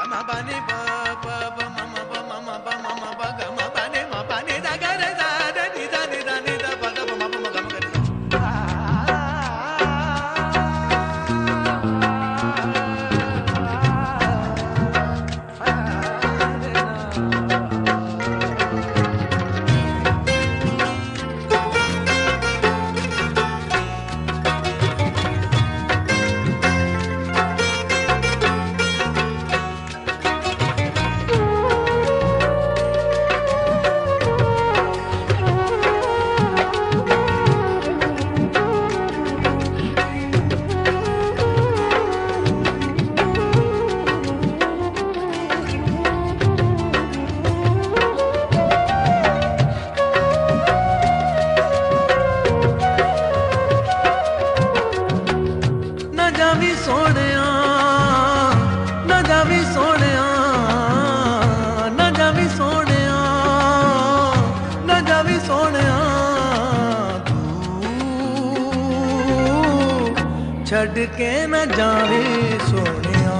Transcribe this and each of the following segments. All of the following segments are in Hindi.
छड़ के न जावे सोनिया,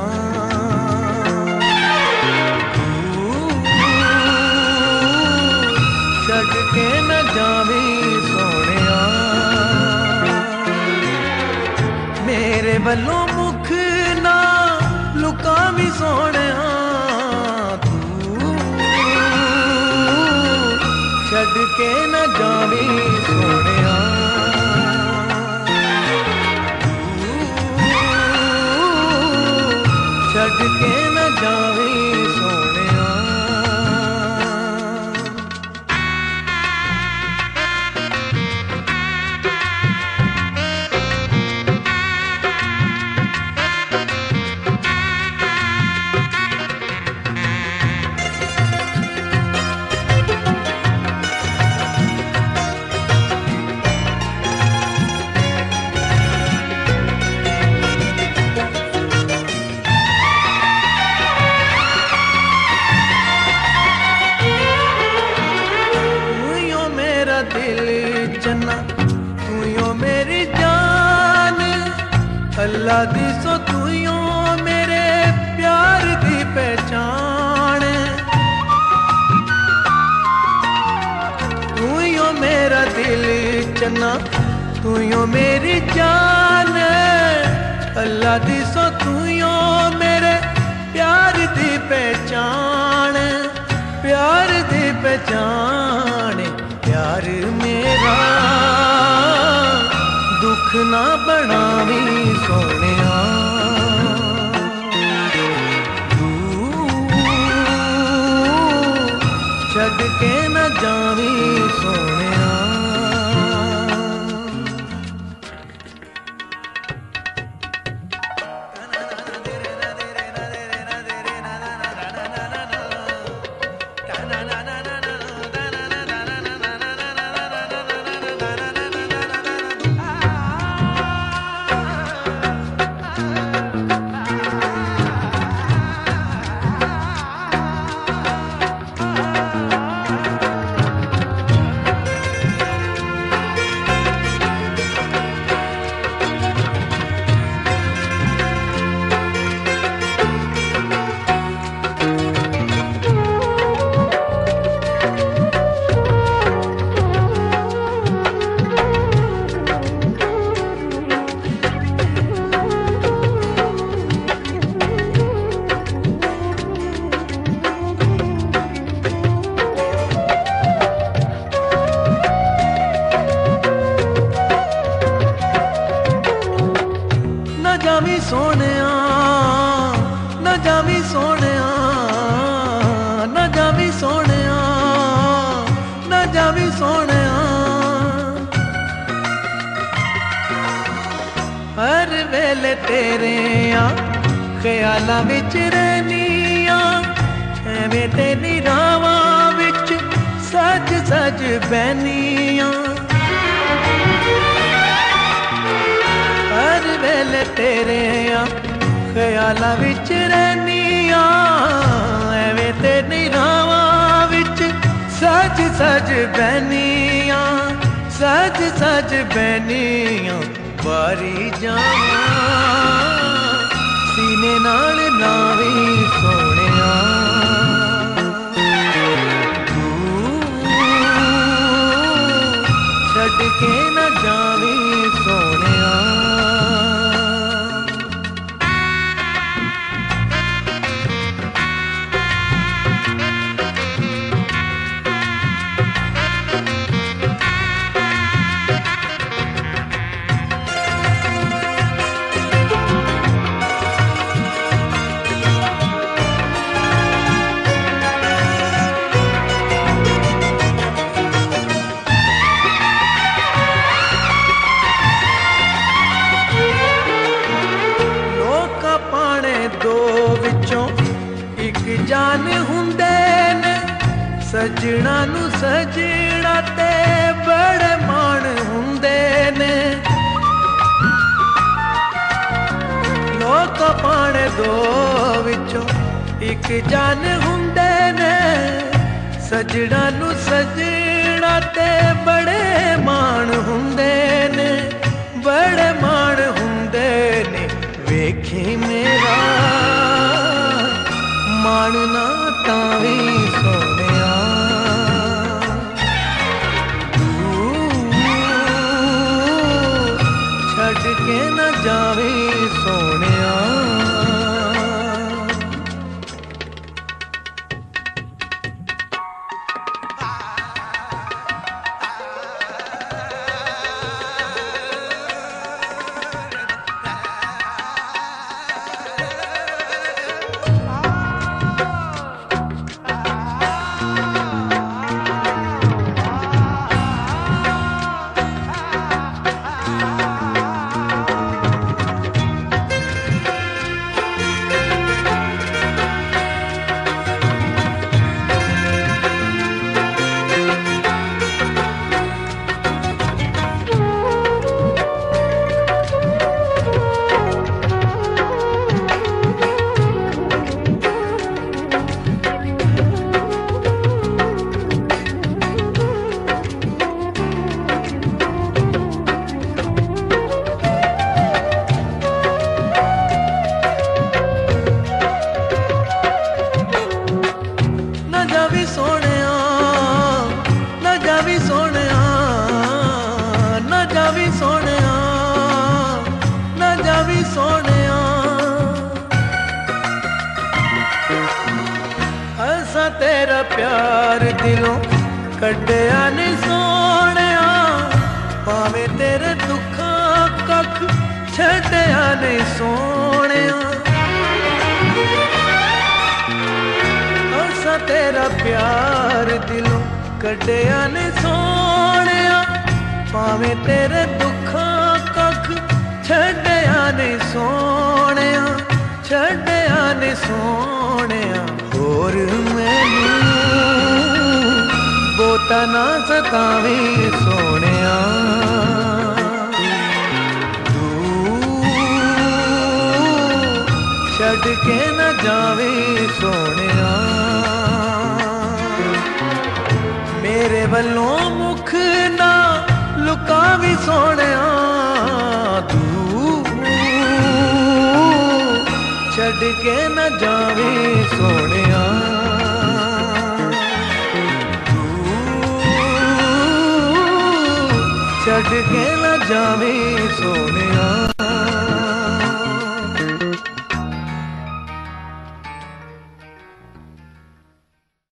छड़ के न जावे सोनिया, मेरे वल्लों मुख ना लुकावी सोनिया, छड़ के न जावे सोनिया, छड़ के न जावे सोनिया। दिल चन्ना तू यो मेरी जान, अल्लाह दी सो तू यो मेरे प्यार दी पहचान, तू यो मेरा दिल चन्ना तू यो मेरी जान, अल्लाह दी सो तू यो मेरे प्यार दी पहचान, प्यार दी पहचान। प्यार मेरा दुख ना बनावी सोनिया, छड़ के न जावी सोनिया। जावी सोनिया, न जावी सोनिया, न जावी सोनिया, न जावी सोनिया। हर वेले तेरे ख्यालां विच रहनिया, एवें तेरी रावां विच सज सज बहनिया, हर वेले तेरे ख्यालां विच रहनिया, एवें तेरी रावां विच सज सज बहनिया, सज सज बहनिया। बारी जावां सीने नाल लावी सोने, जान हुंदे ने सजना नू सजना ते बड़े मान हुंदे ने लोक पाने दो विचों एक जान हुंदे ने सजना नू सजना ते बड़े मान हुंदे ने बड़े मान हुंदे ने वेखी मेरा मानना तावी सोनिया छड़ के न जावी सोनिया तेरा प्यार दिलों कड्डिया नी सोनिया भावे तेरे दुखा कख छड्डिया नी सोनिया असा तेरा प्यार दिलों कड्डिया नी सोनिया भावे तेरे दुखा कख छड्डिया नी सोनिया छड्डिया नी सोनिया और मैनू बोता ना सतावी सोनिया तू छड़ के न जावी सोनिया मेरे वल्लों मुख ना लुकावी सोनिया तू छड़ के न जावी सोनिया छड़ के न जावी सोनिया।